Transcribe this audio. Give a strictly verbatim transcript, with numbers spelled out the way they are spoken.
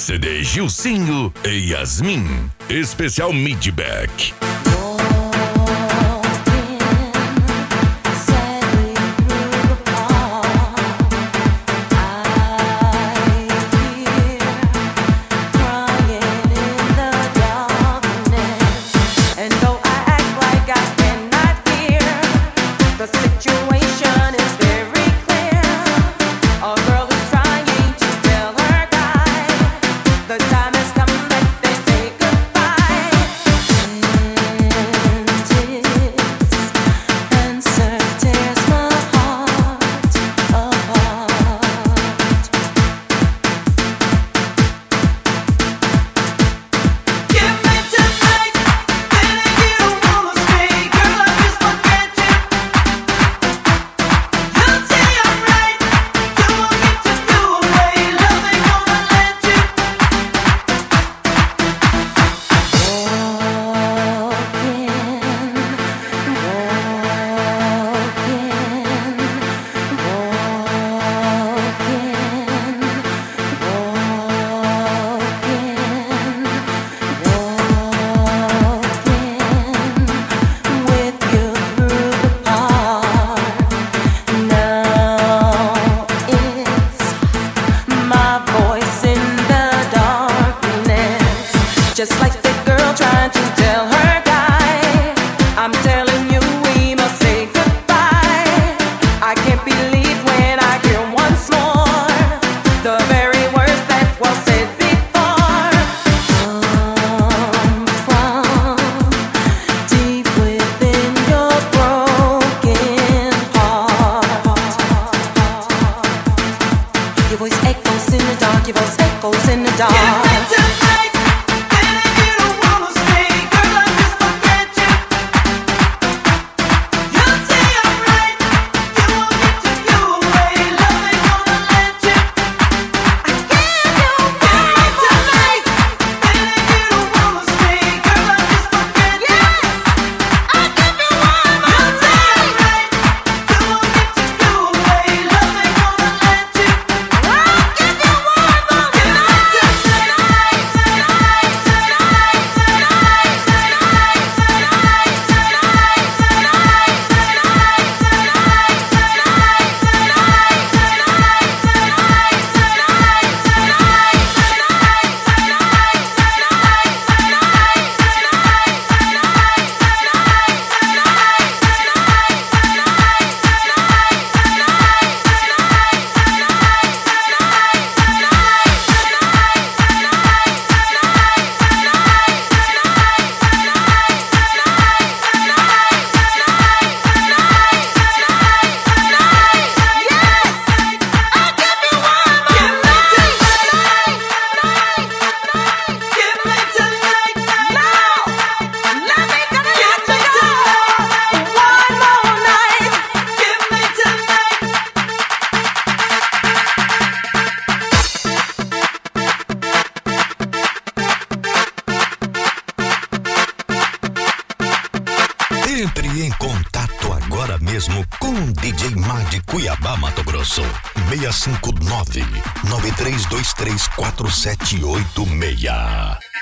C D Gilcinho e Yasmin. Especial Midback. Just like the girl trying to tell her guy, I'm telling you we must say goodbye. I can't believe when I hear once more the very words that was said before. Come from deep within your broken heart. Your voice echoes in the dark, your voice echoes in the dark. Entre em contato agora mesmo com o D J Mad Cuiabá, Mato Grosso. seis cinco nove, nove três dois três, quatro sete oito seis.